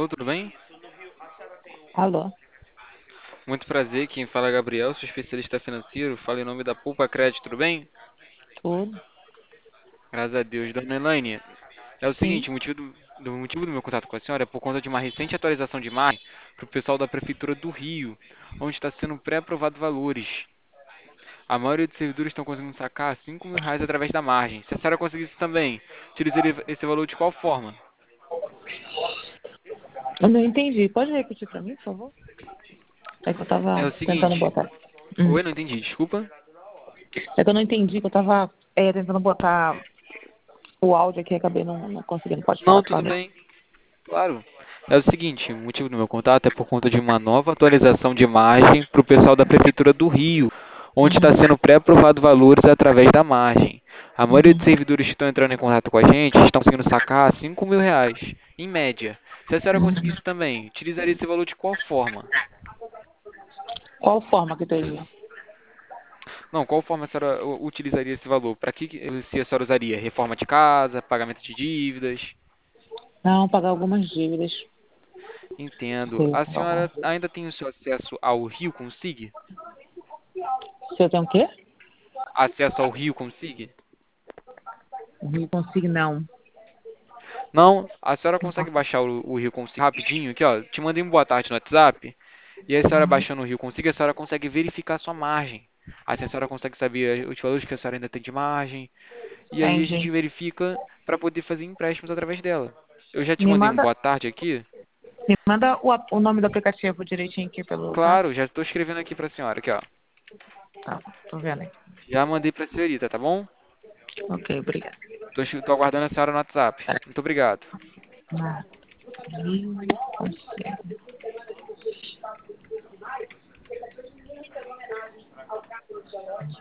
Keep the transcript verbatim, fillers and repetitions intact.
Alô, tudo bem? Alô, Muito prazer, quem fala é Gabriel, sou especialista financeiro, falo em nome da Poupa Crédito, tudo bem? tudo? Graças a Deus. Dona Elaine, é o Sim. seguinte, o motivo do, do motivo do meu contato com a senhora é por conta de uma recente atualização de margem para o pessoal da Prefeitura do Rio, onde está sendo pré-aprovado valores. A maioria dos servidores estão conseguindo sacar cinco mil reais através da margem. Se a senhora conseguisse também, utilizaria esse valor de qual forma? Eu não entendi. Pode repetir para mim, por favor? É que eu É tava o tentando seguinte, botar. Hum. oi, não entendi, desculpa. É que eu não entendi, que eu tava é, tentando botar o áudio aqui e acabei não, não conseguindo. Pode falar, Não, por tudo favor. bem. Claro. É o seguinte, o motivo do meu contato é por conta de uma nova atualização de margem para o pessoal da Prefeitura do Rio, onde está Uhum. sendo pré-aprovado valores através da margem. A maioria dos Uhum. servidores que estão entrando em contato com a gente estão conseguindo sacar cinco mil reais, em média. Se a senhora Uhum. conseguisse também, utilizaria esse valor de qual forma? Qual forma que teria? Não, qual forma a senhora u- utilizaria esse valor? Para que que- se a senhora usaria? Reforma de casa, pagamento de dívidas? Não, pagar algumas dívidas. Entendo. Sim, A pagar algumas senhora dívidas. ainda tem o seu acesso ao Rio Consig? Se eu tenho o quê? Acesso ao Rio Consig? Não consigo, não. Não, a senhora Não consegue consigo. baixar o, o Rio Consig rapidinho aqui, ó. Te mandei um boa tarde no WhatsApp. E aí a senhora Uhum. baixando o Rio Consig, a senhora consegue verificar a sua margem. Assim a senhora consegue saber os valores que a senhora ainda tem de margem. E aí a gente Entendi. verifica para poder fazer empréstimos através dela. Eu já te Me mandei um manda, boa tarde aqui. me manda o, ap- o nome do aplicativo direitinho aqui pelo zap. Claro, já estou escrevendo aqui para a senhora, aqui, ó. Tá, tô vendo aqui. Já mandei para a senhorita, tá bom? Ok, obrigada. Tô, tô aguardando a senhora no WhatsApp. Muito obrigado. Ah, Rio Conselho.